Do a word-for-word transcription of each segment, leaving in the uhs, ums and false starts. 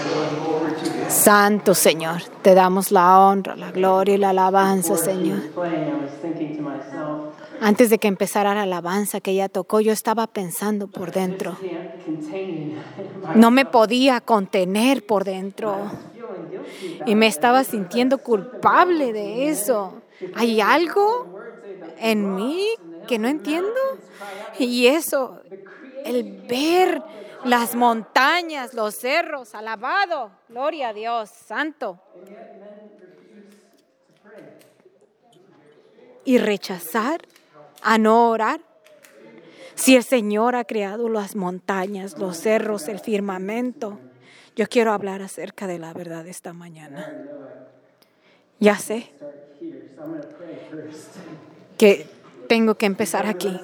Santo Señor, te damos la honra, la gloria y la alabanza, Señor. Antes de que empezara la alabanza que ella tocó, yo estaba pensando por dentro. No me podía contener por dentro. Y me estaba sintiendo culpable de eso. ¿Hay algo en mí que no entiendo? Y eso, el ver las montañas, los cerros, alabado, gloria a Dios, santo. Y rechazar a no orar. Si el Señor ha creado las montañas, los cerros, el firmamento, yo quiero hablar acerca de la verdad esta mañana. Ya sé que tengo que empezar aquí.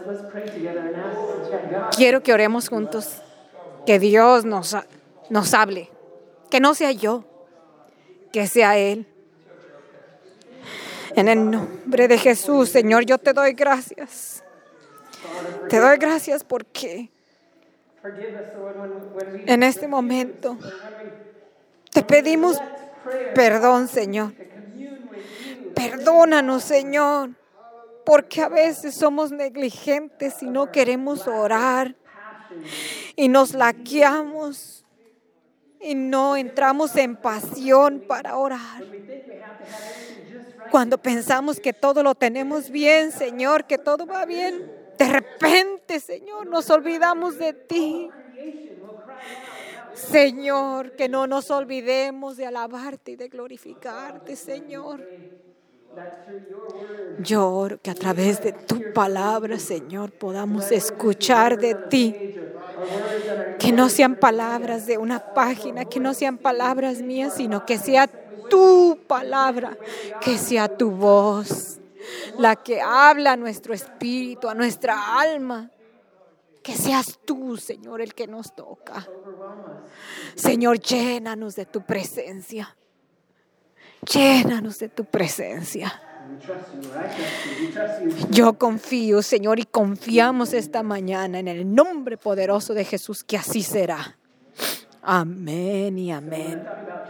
Quiero que oremos juntos, que Dios nos, nos hable, que no sea yo, que sea Él. En el nombre de Jesús, Señor, yo te doy gracias. Te doy gracias porque en este momento te pedimos perdón, Señor. Perdónanos, Señor, porque a veces somos negligentes y no queremos orar y nos laqueamos y no entramos en pasión para orar. Cuando pensamos que todo lo tenemos bien, Señor, que todo va bien, de repente, Señor, nos olvidamos de ti. Señor, que no nos olvidemos de alabarte y de glorificarte, Señor. Yo oro que a través de tu palabra, Señor, podamos escuchar de ti. Que no sean palabras de una página, que no sean palabras mías, sino que sea tu palabra, que sea tu voz, la que habla a nuestro espíritu, a nuestra alma. Que seas tú, Señor, el que nos toca. Señor, llénanos de tu presencia. Llénanos de tu presencia. Yo confío, Señor, y confiamos esta mañana en el nombre poderoso de Jesús, que así será. Amén y amén.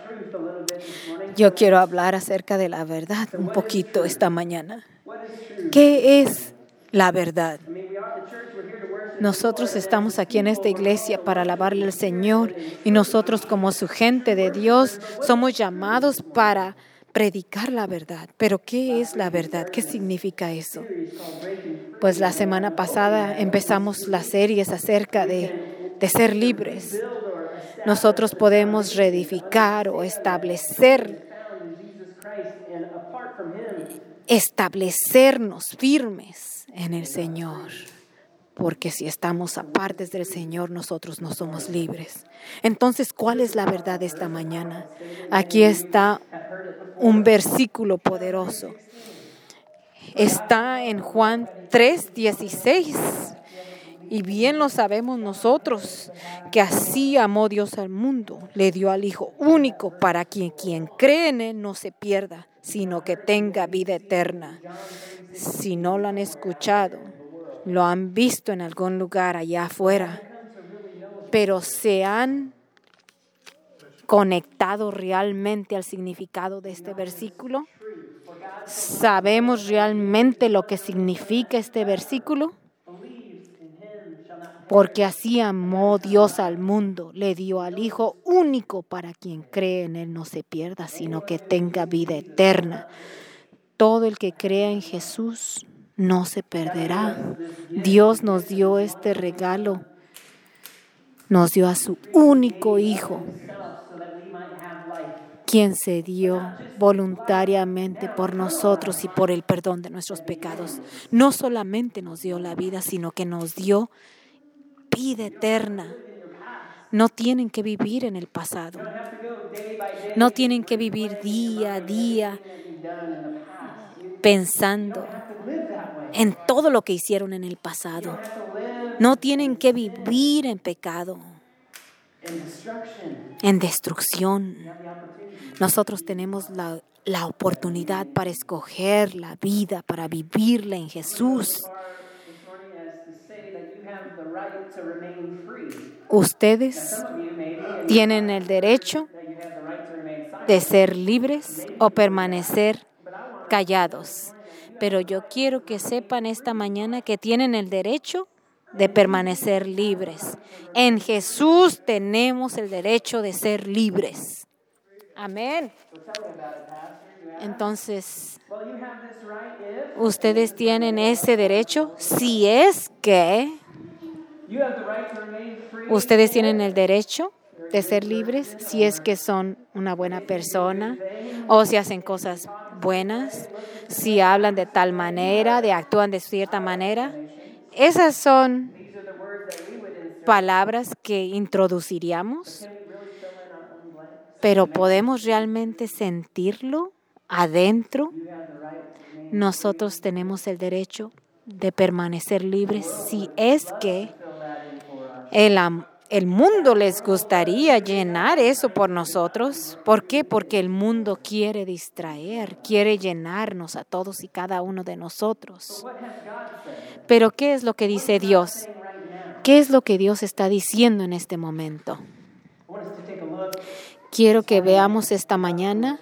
Yo quiero hablar acerca de la verdad un poquito esta mañana. ¿Qué es la verdad? Nosotros estamos aquí en esta iglesia para alabarle al Señor y nosotros como su gente de Dios somos llamados para predicar la verdad. Pero ¿qué es la verdad? ¿Qué significa eso? Pues la semana pasada empezamos las series acerca de, de ser libres. Nosotros podemos reedificar o establecer, establecernos firmes en el Señor. Porque si estamos apartes del Señor, nosotros no somos libres. Entonces, ¿cuál es la verdad esta mañana? Aquí está un versículo poderoso. Está en Juan tres dieciséis. Y bien lo sabemos nosotros, que así amó Dios al mundo, le dio al Hijo único para que quien cree en Él no se pierda, sino que tenga vida eterna. Si no lo han escuchado, lo han visto en algún lugar allá afuera, pero se han conectado realmente al significado de este versículo. ¿Sabemos realmente lo que significa este versículo? Porque así amó Dios al mundo, le dio al Hijo único para quien cree en Él no se pierda, sino que tenga vida eterna. Todo el que crea en Jesús no se perderá. Dios nos dio este regalo, nos dio a su único Hijo, quien se dio voluntariamente por nosotros y por el perdón de nuestros pecados. No solamente nos dio la vida, sino que nos dio vida eterna. No tienen que vivir en el pasado. No tienen que vivir día a día pensando en todo lo que hicieron en el pasado. No tienen que vivir en pecado, en destrucción. Nosotros tenemos la, la oportunidad para escoger la vida, para vivirla en Jesús. Ustedes tienen el derecho de ser libres o permanecer callados. Pero yo quiero que sepan esta mañana que tienen el derecho de permanecer libres. En Jesús tenemos el derecho de ser libres. Amén. Entonces, ustedes tienen ese derecho si es que ustedes tienen el derecho de ser libres si es que son una buena persona o si hacen cosas buenas, si hablan de tal manera, de actúan de cierta manera. Esas son palabras que introduciríamos, pero ¿podemos realmente sentirlo adentro? Nosotros tenemos el derecho de permanecer libres si es que el, el mundo les gustaría llenar eso por nosotros. ¿Por qué? Porque el mundo quiere distraer, quiere llenarnos a todos y cada uno de nosotros. Pero ¿qué es lo que dice Dios? ¿Qué es lo que Dios está diciendo en este momento? Quiero que veamos esta mañana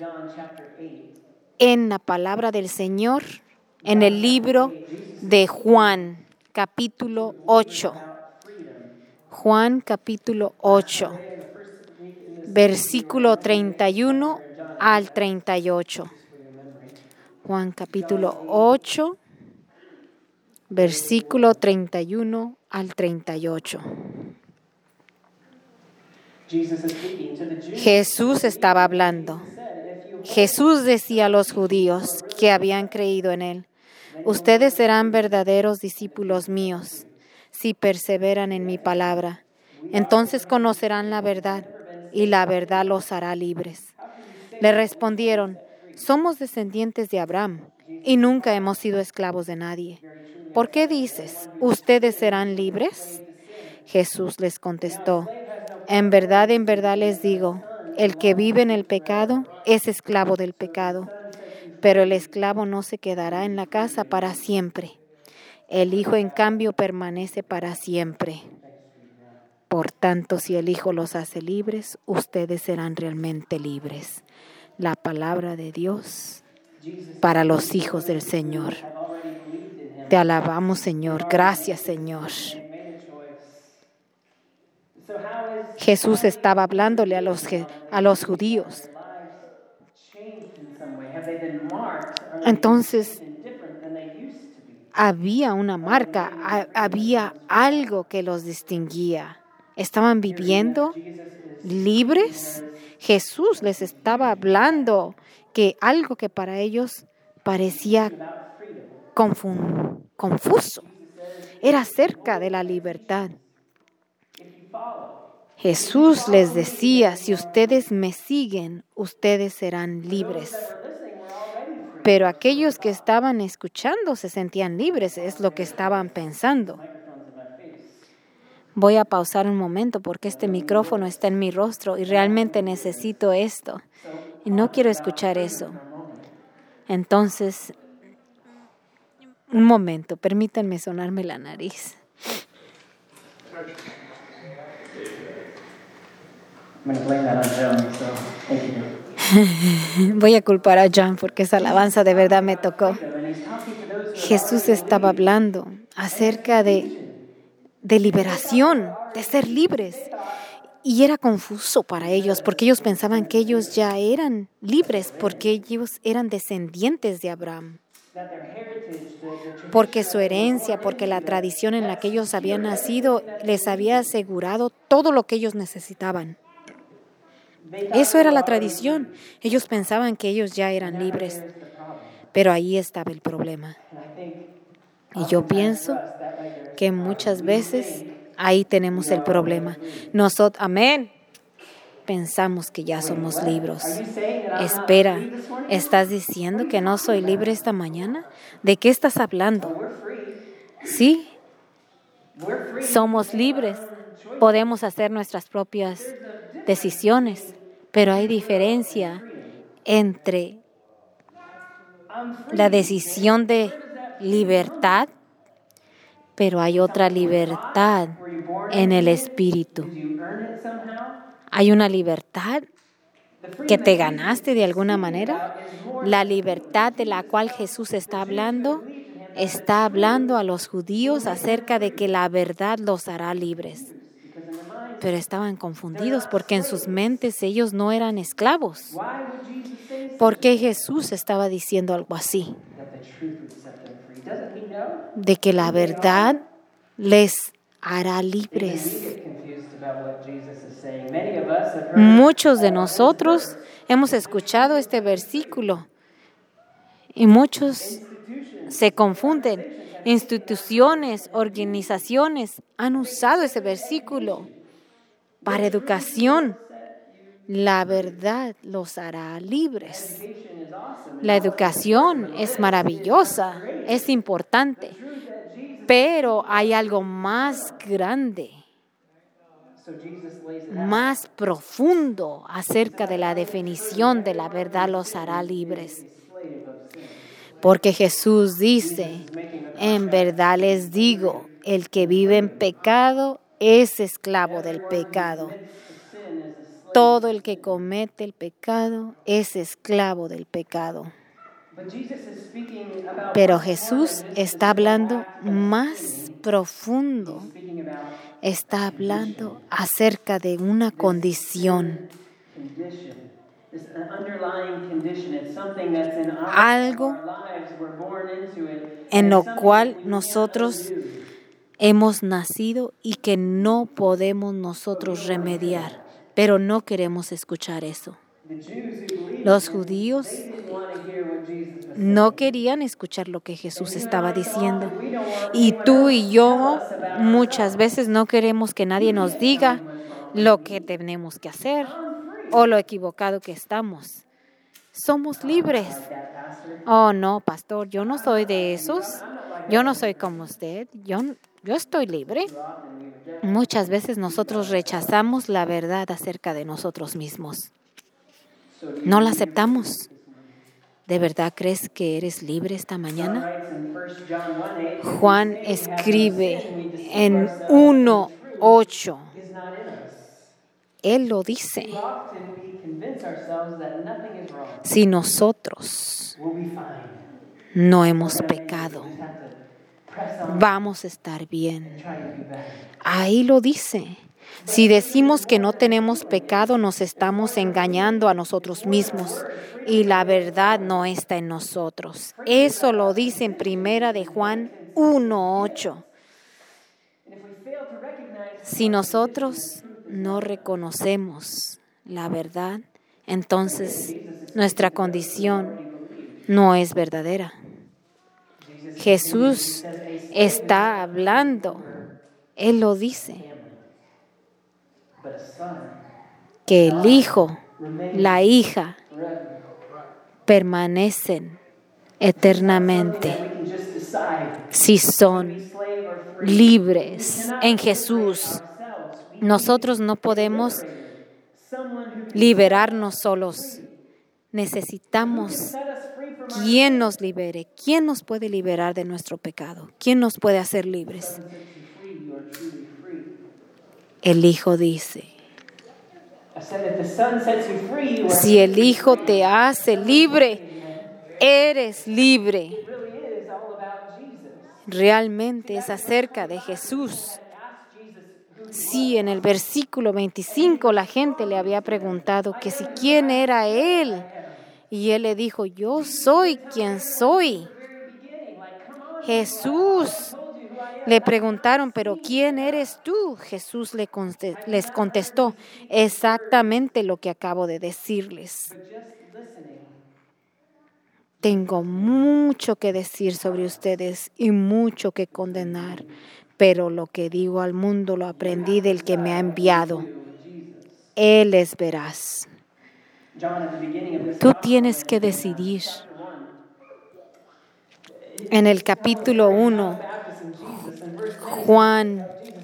en la palabra del Señor, en el libro de Juan, capítulo ocho. Juan, capítulo ocho, versículo treinta y uno al treinta y ocho. Juan, capítulo ocho, versículo treinta y uno al treinta y ocho. Jesús estaba hablando. Jesús decía a los judíos que habían creído en Él: ustedes serán verdaderos discípulos míos si perseveran en mi palabra. Entonces conocerán la verdad y la verdad los hará libres. Le respondieron: somos descendientes de Abraham y nunca hemos sido esclavos de nadie. ¿Por qué dices, ustedes serán libres? Jesús les contestó: en verdad, en verdad les digo, el que vive en el pecado es esclavo del pecado. Pero el esclavo no se quedará en la casa para siempre. El Hijo, en cambio, permanece para siempre. Por tanto, si el Hijo los hace libres, ustedes serán realmente libres. La palabra de Dios para los hijos del Señor. Te alabamos, Señor. Gracias, Señor. Jesús estaba hablándole a los, a los judíos. Entonces, había una marca, había algo que los distinguía. ¿Estaban viviendo libres? Jesús les estaba hablando que algo que para ellos parecía confun- confuso era acerca de la libertad. Jesús les decía: si ustedes me siguen, ustedes serán libres. Pero aquellos que estaban escuchando se sentían libres, es lo que estaban pensando. Voy a pausar un momento porque este micrófono está en mi rostro y realmente necesito esto. Y no quiero escuchar eso. Entonces, un momento, permítanme sonarme la nariz. Voy a culpar a John porque esa alabanza de verdad me tocó. Jesús estaba hablando acerca de, de liberación, de ser libres. Y era confuso para ellos porque ellos pensaban que ellos ya eran libres porque ellos eran descendientes de Abraham. Porque su herencia, porque la tradición en la que ellos habían nacido les había asegurado todo lo que ellos necesitaban. Eso era la tradición. Ellos pensaban que ellos ya eran libres. Pero ahí estaba el problema. Y yo pienso que muchas veces ahí tenemos el problema. Nosotros, amén, pensamos que ya somos libres. Espera, ¿estás diciendo que no soy libre esta mañana? ¿De qué estás hablando? Sí, somos libres. Podemos hacer nuestras propias decisiones, pero hay diferencia entre la decisión de libertad, pero hay otra libertad en el espíritu. Hay una libertad que te ganaste de alguna manera. La libertad de la cual Jesús está hablando, está hablando a los judíos acerca de que la verdad los hará libres. Pero estaban confundidos porque en sus mentes ellos no eran esclavos. ¿Por qué Jesús estaba diciendo algo así? De que la verdad les hará libres. Muchos de nosotros hemos escuchado este versículo y muchos se confunden. Instituciones, organizaciones han usado ese versículo para educación. La verdad los hará libres. La educación es maravillosa, es importante, pero hay algo más grande, más profundo acerca de la definición de la verdad los hará libres. Porque Jesús dice, en verdad les digo, el que vive en pecado es esclavo del pecado. Todo el que comete el pecado es esclavo del pecado. Pero Jesús está hablando más profundo. Está hablando acerca de una condición. Algo en lo cual nosotros hemos nacido y que no podemos nosotros remediar, pero no queremos escuchar eso. Los judíos no querían escuchar lo que Jesús estaba diciendo. Y tú y yo muchas veces no queremos que nadie nos diga lo que tenemos que hacer o lo equivocado que estamos. Somos libres. Oh, no, pastor, yo no soy de esos. Yo no soy como usted. Yo, yo estoy libre. Muchas veces nosotros rechazamos la verdad acerca de nosotros mismos. No la aceptamos. ¿De verdad crees que eres libre esta mañana? Juan escribe en uno ocho. Él lo dice. Si nosotros no hemos pecado, vamos a estar bien. Ahí lo dice. Si decimos que no tenemos pecado, nos estamos engañando a nosotros mismos y la verdad no está en nosotros. Eso lo dice en Primera de Juan uno ocho. Si nosotros no reconocemos la verdad, entonces nuestra condición no es verdadera. Jesús está hablando, Él lo dice, que el hijo, la hija, permanecen eternamente si son libres en Jesús. Nosotros no podemos liberarnos solos. Necesitamos quien nos libere. ¿Quién nos puede liberar de nuestro pecado? ¿Quién nos puede hacer libres? El Hijo dice, si el Hijo te hace libre, eres libre. Realmente es acerca de Jesús. Sí, en el versículo veinticinco la gente le había preguntado que si quién era Él. Y Él le dijo, yo soy quien soy. Jesús. Le preguntaron, ¿pero quién eres tú? Jesús le conte- les contestó exactamente lo que acabo de decirles. Tengo mucho que decir sobre ustedes y mucho que condenar, pero lo que digo al mundo lo aprendí del que me ha enviado. Él es veraz. Tú tienes que decidir. En el capítulo uno, Juan,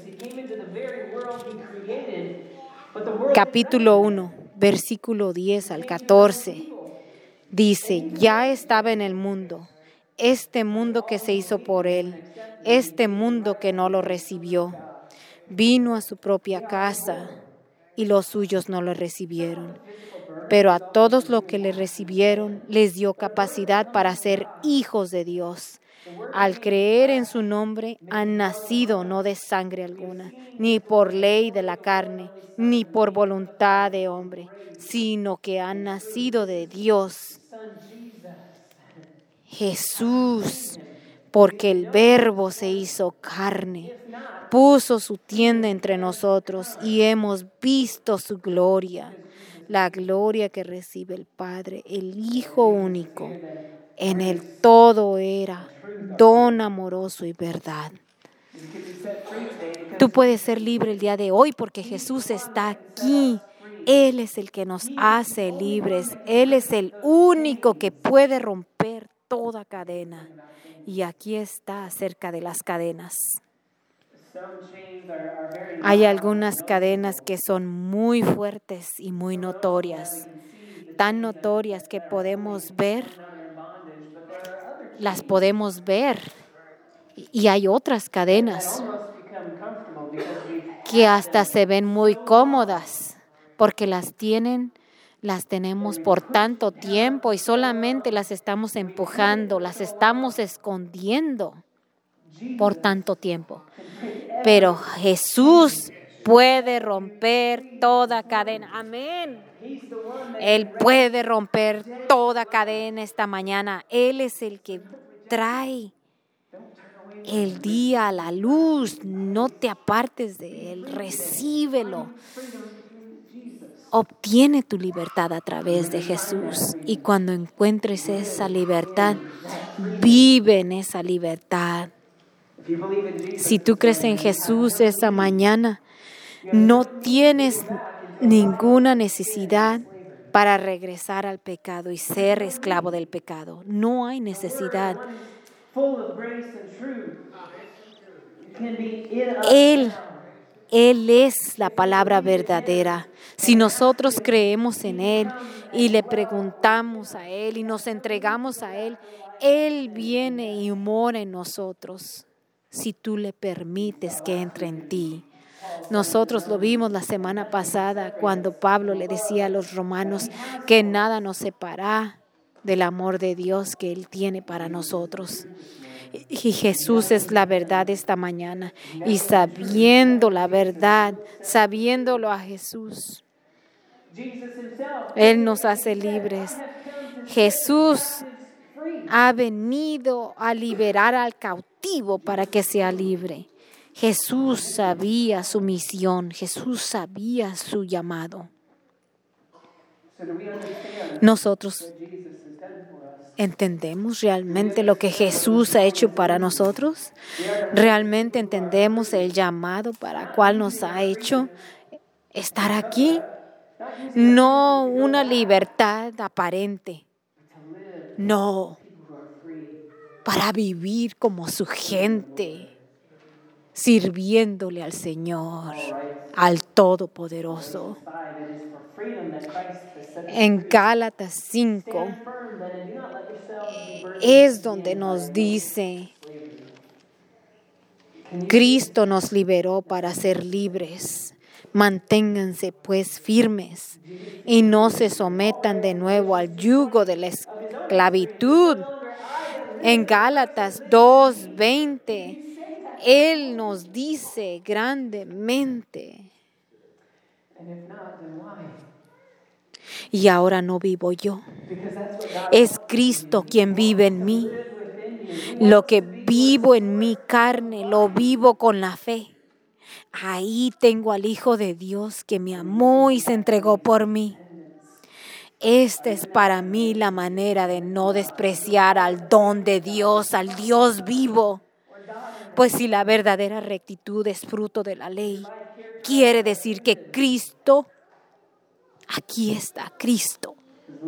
capítulo uno, versículo diez al catorce, dice, ya estaba en el mundo, este mundo que se hizo por él, este mundo que no lo recibió. Vino a su propia casa y los suyos no lo recibieron. Pero a todos los que le recibieron, les dio capacidad para ser hijos de Dios. Al creer en su nombre, han nacido no de sangre alguna, ni por ley de la carne, ni por voluntad de hombre, sino que han nacido de Dios. Jesús, porque el Verbo se hizo carne, puso su tienda entre nosotros y hemos visto su gloria, la gloria que recibe el Padre, el Hijo único. En él todo era don amoroso y verdad. Tú puedes ser libre el día de hoy porque Jesús está aquí. Él es el que nos hace libres. Él es el único que puede romper toda cadena. Y aquí está acerca de las cadenas. Hay algunas cadenas que son muy fuertes y muy notorias. Tan notorias que podemos ver, las podemos ver. Y hay otras cadenas que hasta se ven muy cómodas porque las tienen, las tenemos por tanto tiempo y solamente las estamos empujando, las estamos escondiendo por tanto tiempo. Pero Jesús puede romper toda cadena. Amén. Él puede romper toda cadena esta mañana. Él es el que trae el día a la luz. No te apartes de Él. Recíbelo. Obtiene tu libertad a través de Jesús. Y cuando encuentres esa libertad, vive en esa libertad. Si tú crees en Jesús esa mañana, no tienes ninguna necesidad para regresar al pecado y ser esclavo del pecado. No hay necesidad. Él, Él es la palabra verdadera. Si nosotros creemos en Él y le preguntamos a Él y nos entregamos a Él, Él viene y mora en nosotros. Si tú le permites que entre en ti. Nosotros lo vimos la semana pasada cuando Pablo le decía a los romanos que nada nos separa del amor de Dios que Él tiene para nosotros. Y Jesús es la verdad esta mañana. Y sabiendo la verdad, sabiéndolo a Jesús, Él nos hace libres. Jesús ha venido a liberar al cautivo para que sea libre. Jesús sabía su misión, Jesús sabía su llamado. Nosotros entendemos realmente lo que Jesús ha hecho para nosotros. Realmente entendemos el llamado para el cual nos ha hecho estar aquí. No una libertad aparente. No. Para vivir como su gente, sirviéndole al Señor, al Todopoderoso. En Gálatas cinco es donde nos dice, Cristo nos liberó para ser libres. Manténganse pues firmes y no se sometan de nuevo al yugo de la esclavitud. En Gálatas dos veinte, Él nos dice grandemente, y ahora no vivo yo, es Cristo quien vive en mí. Lo que vivo en mi carne, lo vivo con la fe. Ahí tengo al Hijo de Dios que me amó y se entregó por mí. Esta es para mí la manera de no despreciar al don de Dios, al Dios vivo. Pues si la verdadera rectitud es fruto de la ley, quiere decir que Cristo, aquí está Cristo.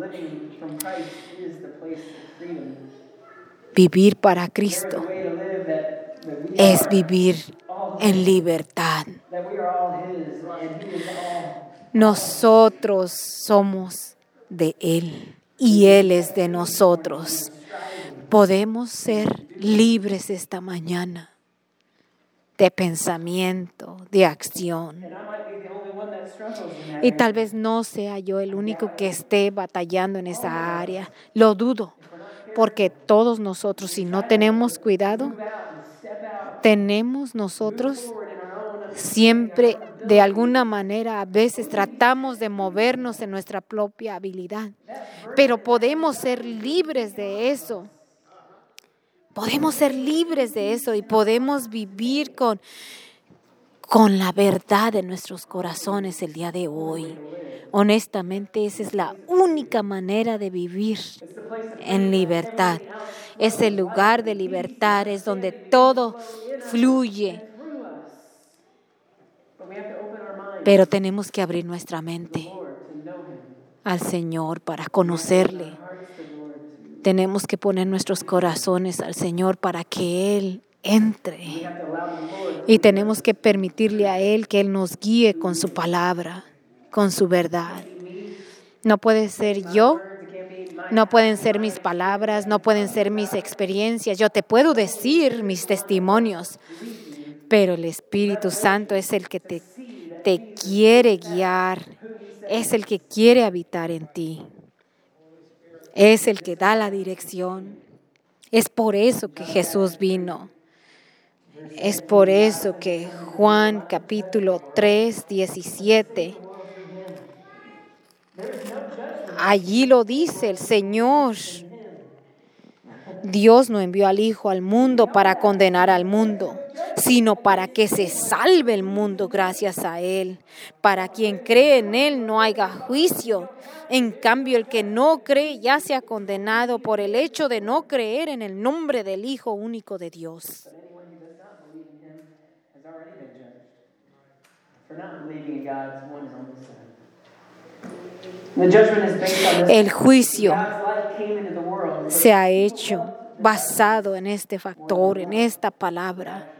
Vivir para Cristo es vivir en libertad. Nosotros somos de Él y Él es de nosotros. Podemos ser libres esta mañana de pensamiento, de acción. Y tal vez no sea yo el único que esté batallando en esa área. Lo dudo, porque todos nosotros, si no tenemos cuidado, tenemos nosotros siempre, de alguna manera, a veces tratamos de movernos en nuestra propia habilidad, pero podemos ser libres de eso. Podemos ser libres de eso y podemos vivir con, con la verdad en nuestros corazones el día de hoy. Honestamente, esa es la única manera de vivir en libertad. Es el lugar de libertad, es donde todo fluye. Pero tenemos que abrir nuestra mente al Señor para conocerle. Tenemos que poner nuestros corazones al Señor para que Él entre. Y tenemos que permitirle a Él que Él nos guíe con su palabra, con su verdad. No puede ser yo, no pueden ser mis palabras, no pueden ser mis experiencias. Yo te puedo decir mis testimonios, pero el Espíritu Santo es el que te, te quiere guiar, es el que quiere habitar en ti. Es el que da la dirección. Es por eso que Jesús vino. Es por eso que Juan capítulo tres, diecisiete, allí lo dice el Señor. Dios no envió al Hijo al mundo para condenar al mundo, sino para que se salve el mundo gracias a Él. Para quien cree en Él no haya juicio. En cambio, el que no cree ya se ha condenado por el hecho de no creer en el nombre del Hijo único de Dios. El juicio se ha hecho basado en este factor, en esta palabra.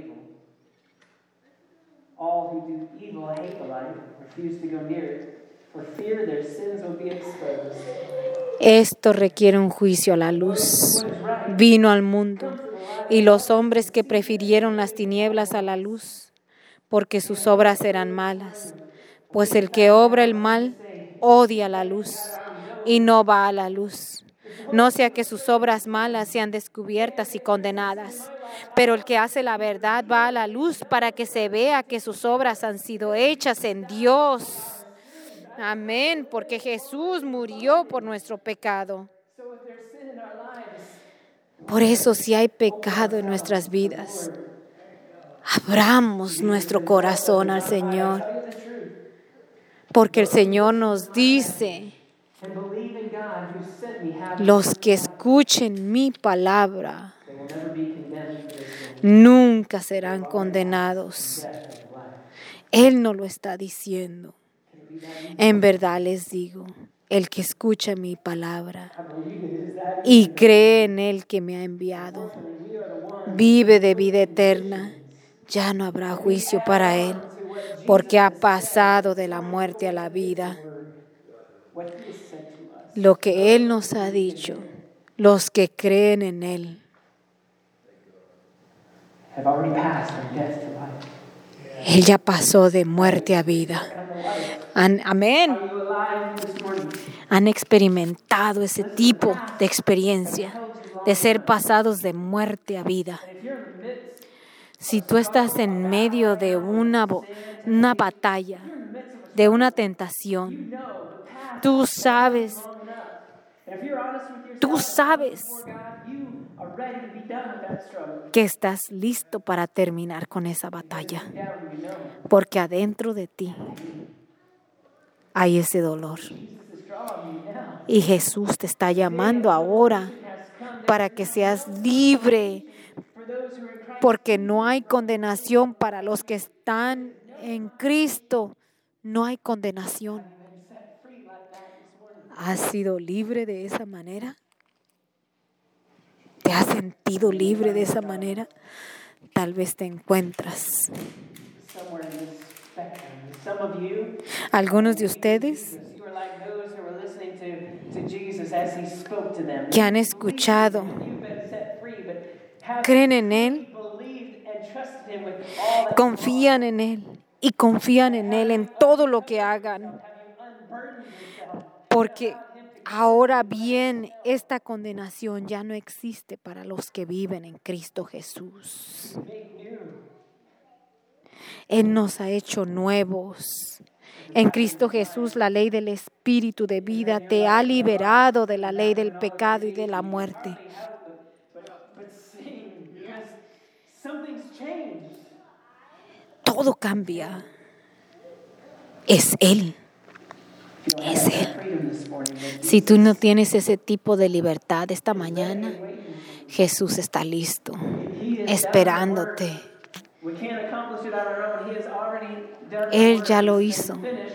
Esto requiere un juicio a la luz. Vino al mundo y los hombres que prefirieron las tinieblas a la luz, porque sus obras eran malas. Pues el que obra el mal odia la luz y no va a la luz, no sea que sus obras malas sean descubiertas y condenadas. Pero el que hace la verdad va a la luz para que se vea que sus obras han sido hechas en Dios. Amén, porque Jesús murió por nuestro pecado. Por eso, si hay pecado en nuestras vidas, abramos nuestro corazón al Señor. Porque el Señor nos dice, los que escuchen mi palabra nunca serán condenados. Él no lo está diciendo. En verdad les digo, el que escucha mi palabra y cree en el que me ha enviado, vive de vida eterna. Ya no habrá juicio para él, porque ha pasado de la muerte a la vida. Lo que Él nos ha dicho, los que creen en Él, Él ya pasó de muerte a vida. Amén. Han experimentado ese tipo de experiencia, de ser pasados de muerte a vida. Si tú estás en medio de una, una batalla, de una tentación, tú sabes, tú sabes que estás listo para terminar con esa batalla, porque adentro de ti hay ese dolor. Y Jesús te está llamando ahora para que seas libre, porque no hay condenación para los que están en Cristo. No hay condenación. ¿Has sido libre de esa manera? ¿Te has sentido libre de esa manera? Tal vez te encuentras. Algunos de ustedes que han escuchado, creen en Él, confían en Él y confían en Él en todo lo que hagan. Porque ahora bien, esta condenación ya no existe para los que viven en Cristo Jesús. Él nos ha hecho nuevos. En Cristo Jesús, la ley del Espíritu de vida te ha liberado de la ley del pecado y de la muerte. Todo cambia. Es Él. Es Él. Si tú no tienes ese tipo de libertad esta mañana, Jesús está listo, esperándote. Él ya lo hizo.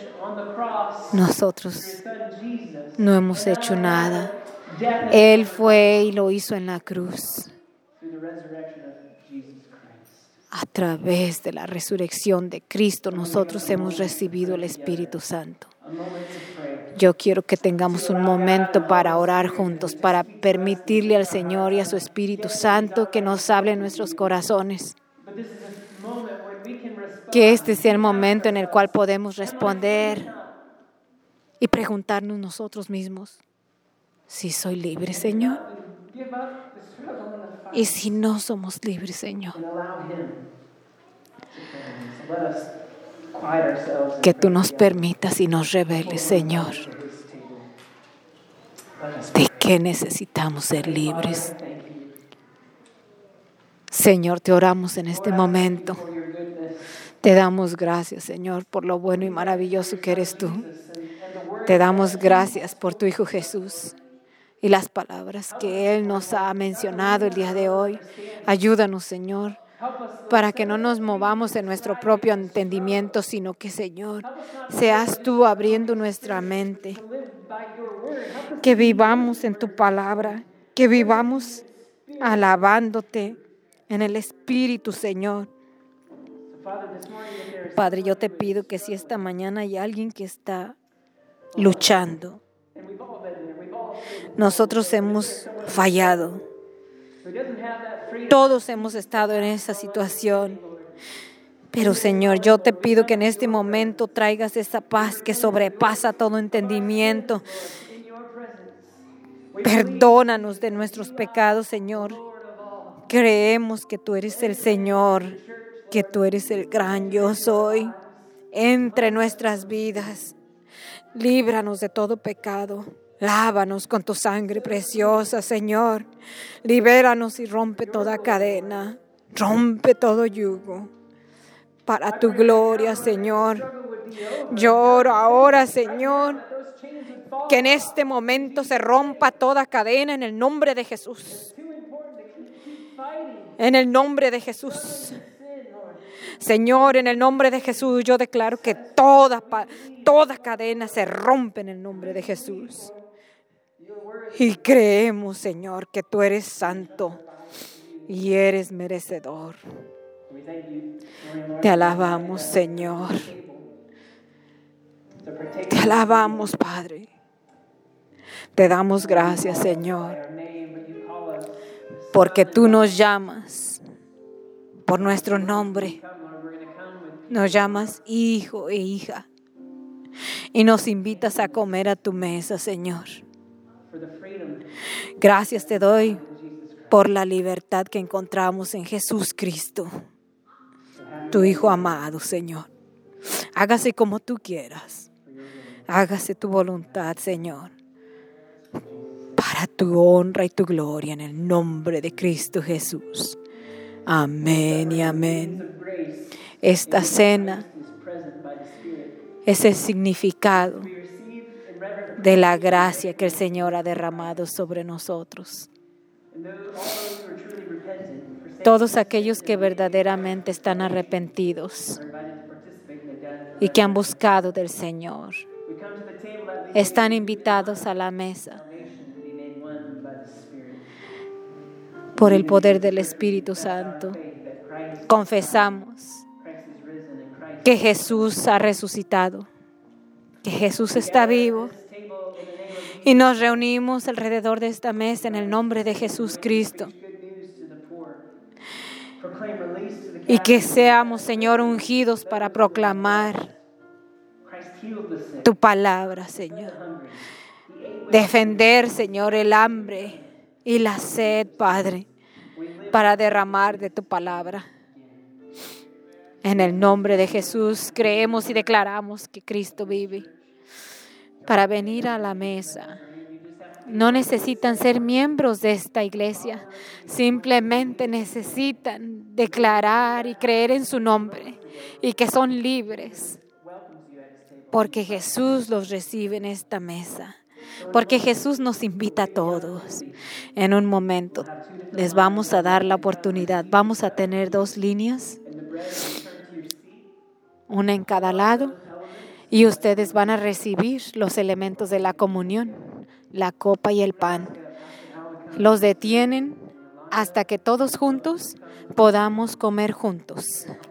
Nosotros no hemos hecho nada. Él fue y lo hizo en la cruz. A través de la resurrección de Cristo, nosotros hemos recibido el Espíritu Santo. Yo quiero que tengamos un momento para orar juntos, para permitirle al Señor y a su Espíritu Santo que nos hable en nuestros corazones. Que este sea el momento en el cual podemos responder y preguntarnos nosotros mismos, si soy libre, Señor, y si no somos libres, Señor. Que tú nos permitas y nos reveles, Señor, de qué necesitamos ser libres. Señor, te oramos en este momento. Te damos gracias, Señor, por lo bueno y maravilloso que eres tú. Te damos gracias por tu Hijo Jesús y las palabras que Él nos ha mencionado el día de hoy. Ayúdanos, Señor, para que no nos movamos en nuestro propio entendimiento, sino que, Señor, seas tú abriendo nuestra mente. Que vivamos en tu palabra, que vivamos alabándote en el Espíritu, Señor. Padre, yo te pido que si esta mañana hay alguien que está luchando, nosotros hemos fallado. Todos hemos estado en esa situación. Pero, Señor, yo te pido que en este momento traigas esa paz que sobrepasa todo entendimiento. Perdónanos de nuestros pecados, Señor. Creemos que tú eres el Señor, que tú eres el gran yo soy entre nuestras vidas. Líbranos de todo pecado. Lávanos con tu sangre preciosa, Señor. Libéranos y rompe toda cadena. Rompe todo yugo. Para tu gloria, Señor. Yo oro ahora, Señor, que en este momento se rompa toda cadena en el nombre de Jesús. En el nombre de Jesús. Señor, en el nombre de Jesús, yo declaro que toda, toda cadena se rompe en el nombre de Jesús. Y creemos, Señor, que tú eres santo y eres merecedor. Te alabamos, Señor. Te alabamos, Padre. Te damos gracias, Señor, porque tú nos llamas por nuestro nombre. Nos llamas hijo e hija y nos invitas a comer a tu mesa, Señor. Gracias te doy por la libertad que encontramos en Jesús Cristo, tu Hijo amado, Señor. Hágase como tú quieras. Hágase tu voluntad, Señor, para tu honra y tu gloria en el nombre de Cristo Jesús. Amén y amén. Esta cena es el significado de la gracia que el Señor ha derramado sobre nosotros. Todos aquellos que verdaderamente están arrepentidos y que han buscado del Señor están invitados a la mesa por el poder del Espíritu Santo. Confesamos que Jesús ha resucitado, que Jesús está vivo y nos reunimos alrededor de esta mesa en el nombre de Jesús Cristo. y que seamos, Señor, ungidos para proclamar tu palabra, Señor. Defender, Señor, el hambre y la sed, Padre, para derramar de tu palabra. En el nombre de Jesús creemos y declaramos que Cristo vive. Para venir a la mesa, no necesitan ser miembros de esta iglesia. Simplemente necesitan declarar y creer en su nombre y que son libres. Porque Jesús los recibe en esta mesa. Porque Jesús nos invita a todos. En un momento les vamos a dar la oportunidad. Vamos a tener dos líneas, una en cada lado, y ustedes van a recibir los elementos de la comunión, la copa y el pan. Los detienen hasta que todos juntos podamos comer juntos.